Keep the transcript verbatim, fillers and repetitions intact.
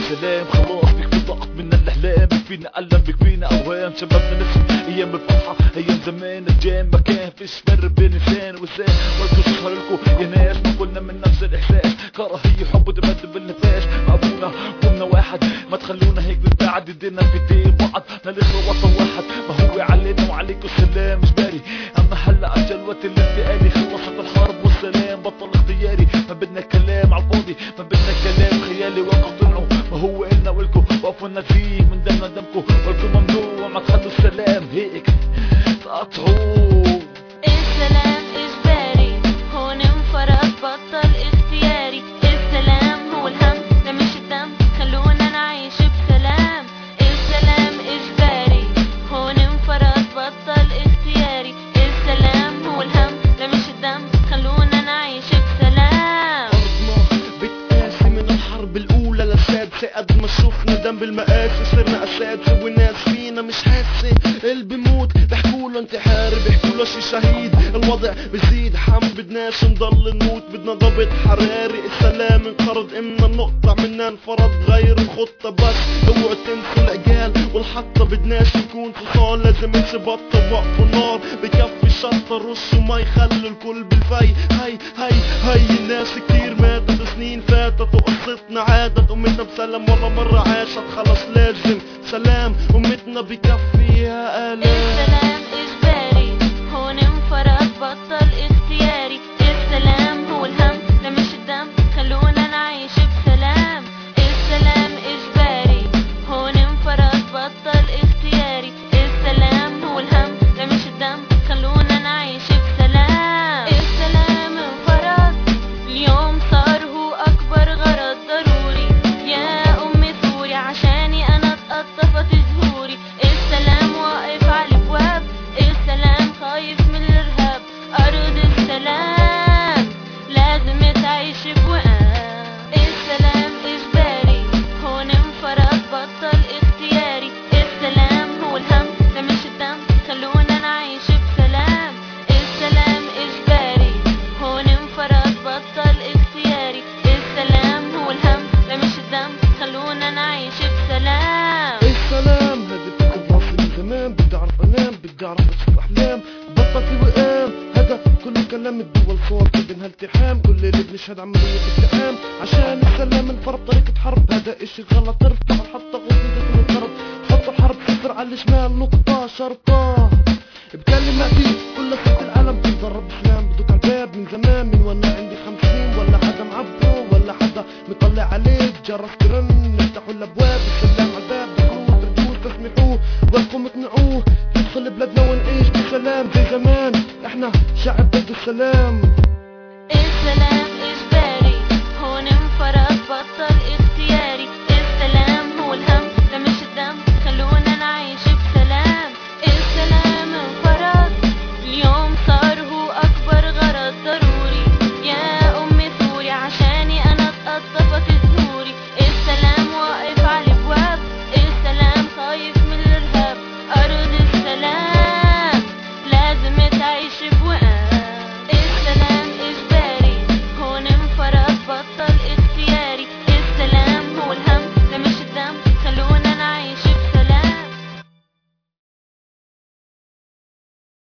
السلام خلاص بيكفي ضغط من الاحلام، بيكفينا الم بيكفينا اوهام، شبابنا نفسي ايام الفرحه ايام زمان الجام، ما كان فيش فرق بين انسان وانسان، وانتو تظهر لكم يا ناس ما كلنا من نفس الاحساس، كراهيه حب وتبدل بالنفاس، ابونا قمنا واحد ما تخلونا هيك نتباعد ايدينا في ايدين بعض، نلغي وطن واحد ما هو علينا وعليكم السلام اجباري، اما هلا اجى الوقت الانتقالي، خلصت الحرب والسلام بطل اختياري، ما بدنا كلام على الفاضي ما بدنا كلام خيالي، واقتنعوا ما هو إلنا والكم وقفوا النزيه من دمنا دمكم، والكم ممنوع ما تخلوا السلام هيك تقطعوه. السلام إجباري هون انفرد بطل اختياري، السلام هو الهم ده مش الدم خلونا نعيش بسلام، السلام إجباري هون انفرد بطل اختياري، السلام هو الهم ده مش الدم خلونا نعيش بسلام. أرضنا بتقاسي من الحرب الأولى للسادسة، قد ما شوفنا دم بالمقاسي صرنا أساتذة، والناس فينا مش حاسة، اللي بيموت بيحكوله انتحاري بيحكوله شي شهيد، الوضع بزيد حم بدناش نضل نموت بدنا ضبط حراري، السلام انقرض امنا نقطع منا انفرض غير الخطة، بس اوعوا تنسوا العقال والحطة بدناش نكون فصال، لازم نسبط وقفوا النار بكفي شطة رش وما يخلوا الكل بالفي، هاي هاي هاي الناس كتير ماتت سنين فاتت وقصتنا عادت، امتنا بسلام ولا مرة عاشت خلص لازم سلام امتنا بكفيها آلام. السلام إجباري هون انفرد بطل اختياري، السلام هو الهم ده مش الدم خلونا نعيش بسلام، السلام إجباري هون انفرد بطل اختياري، السلام هو الهم ده مش الدم خلونا نعيش بسلام، السلام انفرد اليوم صار هو أكبر غرض ضروري، يا أمي ثوري عشاني أنا اتقطفت جذوري، السلام واقف على الابواب، السلام خايف من الارهاب، ارض السلام لازم تعيش بوئام، السلام اجباري هون انفرد بطل اختياري، السلام هو الهم ده مش الدم خلونا نعيش بسلام، السلام اجباري هون انفرد بطل اختياري، السلام هو الهم ده مش الدم خلونا نعيش بسلام. السلام هذا فكر راسي من زمان، بدي اعرف انام بدي اعرف اشوف احلام، بطل في وئام هذا كله كلام الدول صور بين هالالتحام، كل اللي بنشهد عملية التئام عشان السلام انفرض طريقة حرب، هذا اشي غلط ارفع الحطة غصتك من الضرب، حطوا الحرب صفر على الشمال نقطة شرطة بكلماتي كل ست العالم تتضرب اسلام، بدك عالباب من زمان من وانا عندي خمسين، ولا حدا معبره ولا حدا مطلع عليك جرس ترن افتحوا الابواب السلام عالباب دخلوه ترجوه تسمحوه وقفوا مقنعوه ندخل بلادنا ونعيش بسلام زي زمان، احنا شعب بده السلام.